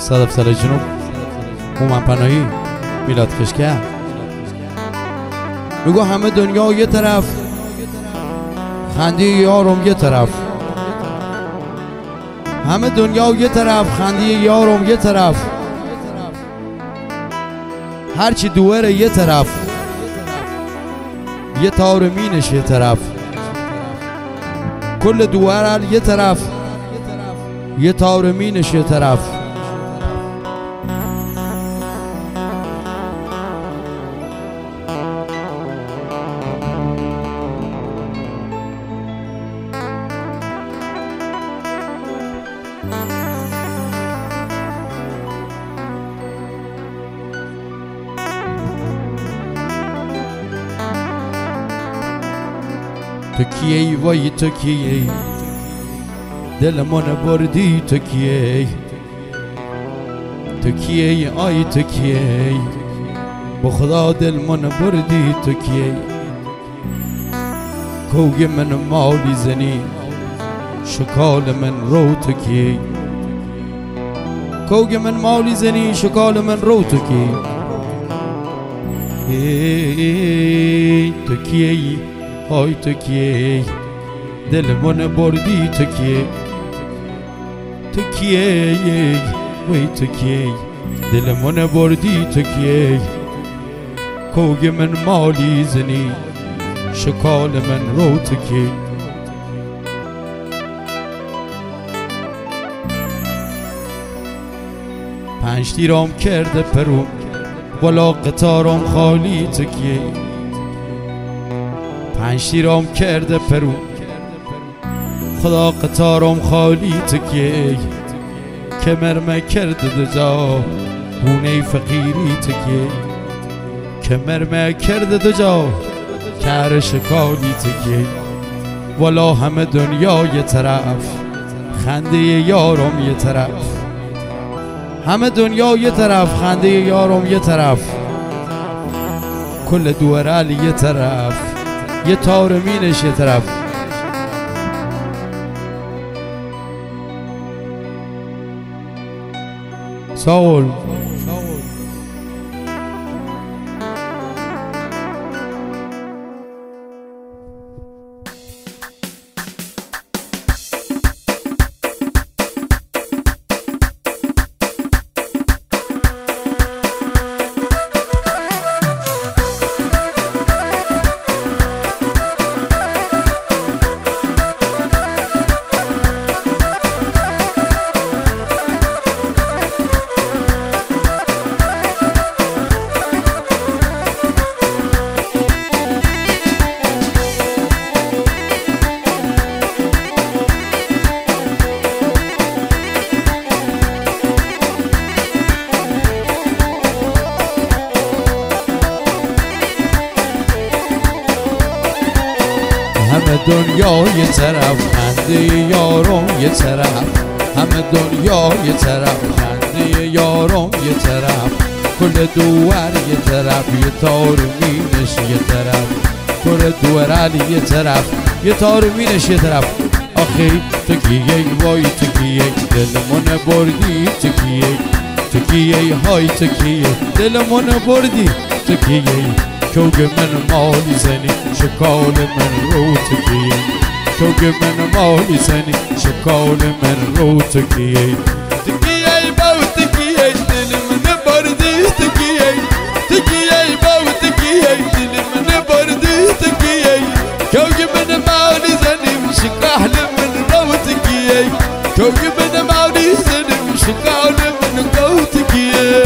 صدف سال جنوب هومن پناهی میلاد خشکر میگو همه دنیا یه طرف، خنده یارم یه طرف. همه دنیا یه طرف، خنده یارم یه طرف. هرچی دوره یه طرف، یه تار مینش یه طرف. کل دوره یه طرف، یه تار مینش یه طرف. تو کیی وای تو کیی دل من بردی تو کیی تو کیی آی تو کیی با خدا دل من بردی تو کیی کوگ من مالی زنی شکال من رو تو کیی کوگ من مالی زنی شکال من رو تو کیی تو کیی آی تو کیی دل من بردی تو کیی تو کیی وای تو کیی دل من بردی تو کیی کوگ من مالی زنی شکال من رو تو کیی پنج تیرام کرده پروم بالا قطارم خالی تو کیی پنج تیرام کرده پروم خدا قطارم خالی تو کیی کمرم کرده دجا بونه فقیری تو کیی کمرم کرده دجا کار شکالی تو کیی والا همه دنیا یه طرف خنده یارم یه طرف همه دنیا یه طرف خنده یارم یه طرف کل دوره یه طرف یه تار مینش یه طرف ساول همه دنیا یه طرف خنده یارم یه طرف همه دنیا یه طرف خنده یارم یه طرف کل دوار یه طرف یه تار مینش یه طرف کل دوار یه طرف یه تار مینش یه طرف آخه تو کیی وای تو کیی دل من بردی تو کیی تو کیی های تو کیی دل من بردی تو کیی کوگ من مالی زنی شکال من رو تو کیی کوگ من مالی زنی شکال من رو تو کیی تو کیی باو تو کیی دل من بردی تو کیی تو کیی باو تو کیی دل من بردی تو کیی کوگ من مالی زنی شکال من رو تو کیی کوگ من مالی زنی شکال من رو تو کیی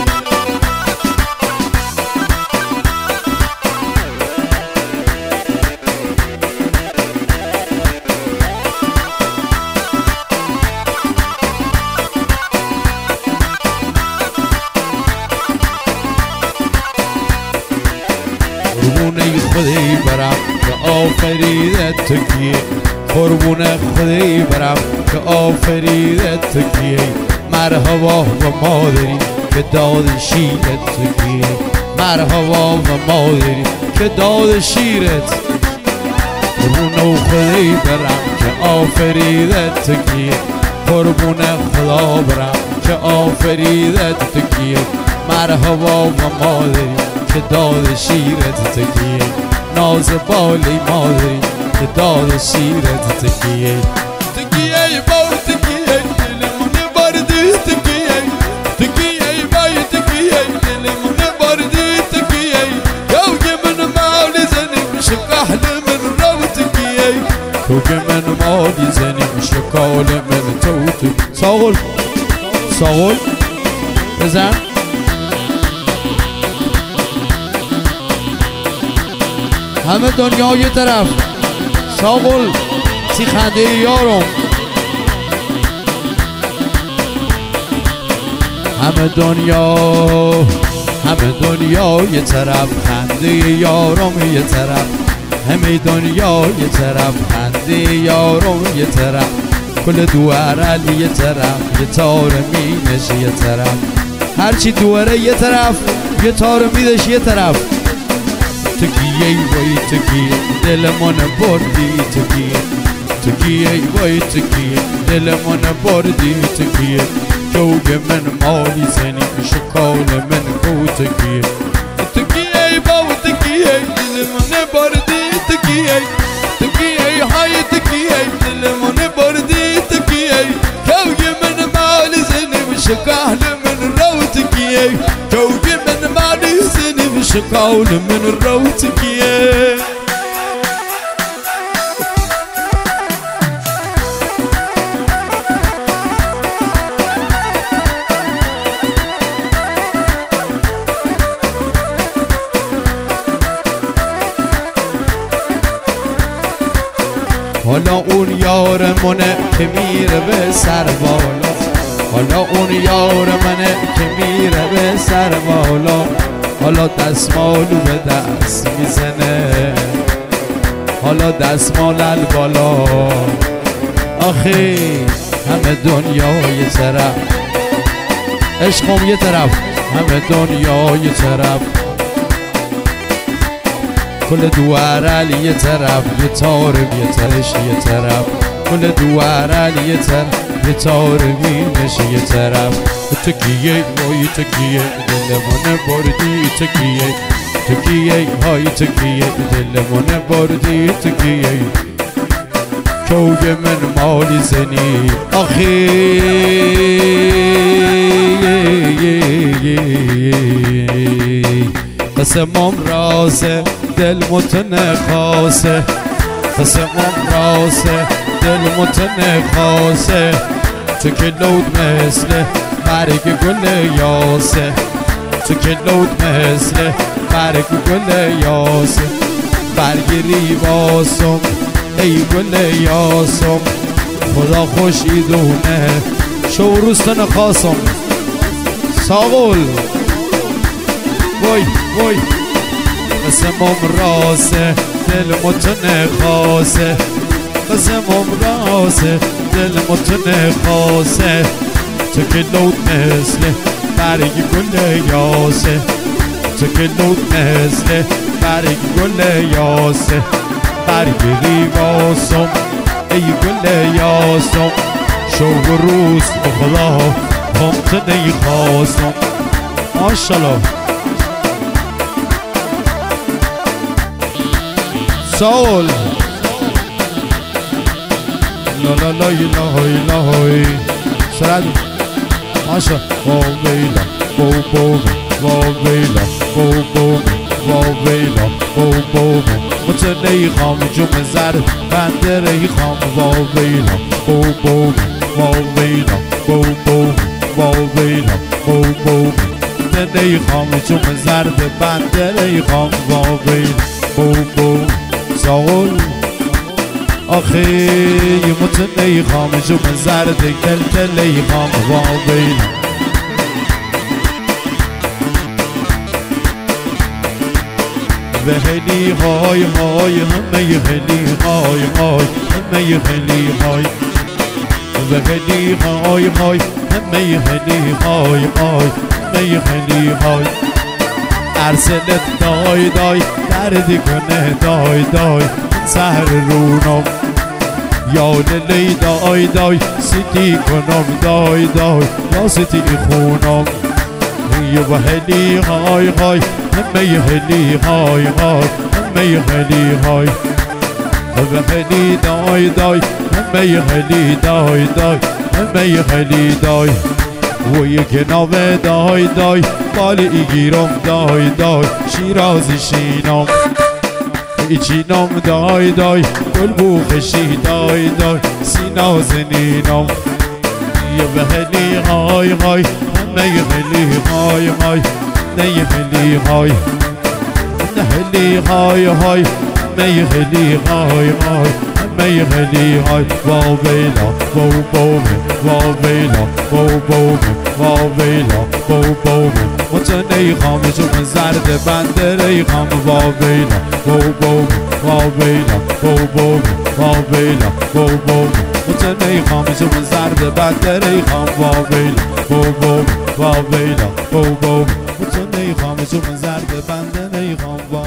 قربونه خدای برم که آفریده تو کیی قربونه خدای برم که آفریده تو کیی مرحبا و مادری که داد شیرت تو کیی مرحبا و مادری که داد شیرت قربونه خدای برم که آفریده تو کیی قربونه خدا برم که آفریدت تو کیه مرحبا و مادری که داد شیرت تو کیه ناز بالی مادری که داد شیرت تو کیه تکیه با تکیه دلمونه باردی تکیه تکیه بای تکیه دلمونه باردی تکیه یوگی من مالی زنیم شکاهل من رو تکیه توگی من مالی زنیم شکال من تو ساغل ساغل بزن همه دنیا یه طرف ساغل سی خنده یارم همه دنیا یه طرف خنده یارم یه طرف همه دنیا یه طرف خنده یارم یه طرف کل دواره یه طرف یه تار مینش یه طرف هرچی دواره یه طرف یه تار میدش یه طرف تکیه وای تکیه دلمون بردی تکیه تکیه وای تکیه دلمون بردی تکیه جوگ من مالی زنی شکال من گو تکیه تکیه با تکیه دلمون بردی تکیه تکیه های تکیه دلمون بردی تکیه جوگ من مالی زنی شکال من رو تکیه جوگ من مالی زنی شکال من رو تکیه حالا اون یارمونه که میره به سر بالا حالا اون یارمونه که میره به سر بالا حالا دستمالو به دست میزنه حالا دستمال بالا آخی همه دنیا یه طرف عشقم یه طرف همه دنیا یه طرف کل دواره یه طرف یه تار بیترش یه طرف کل دواره یه طرف یه تار مینش یه طرف تکیه وای تکیه دلمونه بردی تکیه تکیه های تکیه دلمونه بردی تکیه کوگ من مالی زنی آخی قسمم رازه دل متن خاصه قسمم رازه دل متن خاصه تو که لود مثل برگ گل یاسه تو که لود مثل برگ گل یاسه برگ ریواسم ای گل یاسم خدا خوشی دونه شوروستن خاصم ساغل وای وای قسمم راسه دل متن خاصه قسمم راسه دل متن خاصه تو که لود مثل برگ گل یاسه تو که لود مثل برگ گل یاسه برگ ریواسم ای گل یاسم شوق روز به خدا همتنی خواستم ماشالله سول لا لا لا لا لا لا سرد ماشا با ویلا با ویلا با ویلا متنی خام جمع زر بندری خام با ویلا با ویلا متنی خام جمع زرد بندری خام با ویلا ساول آخی متنی خام جمع زرد کلکلی خام با ویلا به خیلی های های همه خیلی های های همه خیلی های به خیلی های های همه خیلی های های همه خیلی های ارسلت دای دای دردی کنه دای دای سهر رونم یا لیلی دای دای سیتی کنم دای دای یا سیتی خونم و هلی های های همه هلی های های همه هلی های و هلی دای دای همه هلی دای دای همه هلی دای و یک نوه دای دای بالی گیرم دای دای شیرازی شینم ایچینم دای دای گل بوخشی دای دای سینا زنینم یه به هلی های های نه یه هلی های های نه یه هلی های نه هلی های های نه یه هلی های های نه یه هلی های واو بیلا واو بومه واو بیلا واو بومه واو بیلا واو بومه متنی خامه چون زرد بندره خام واو بیلا واو بومه واو بیلا واو بومه واو بیلا واو بومه متنی خامه چون زرد بندره خام واو بیلا واو بومه واو بیلا واو بومه متنی خامه چون زرد بندره خام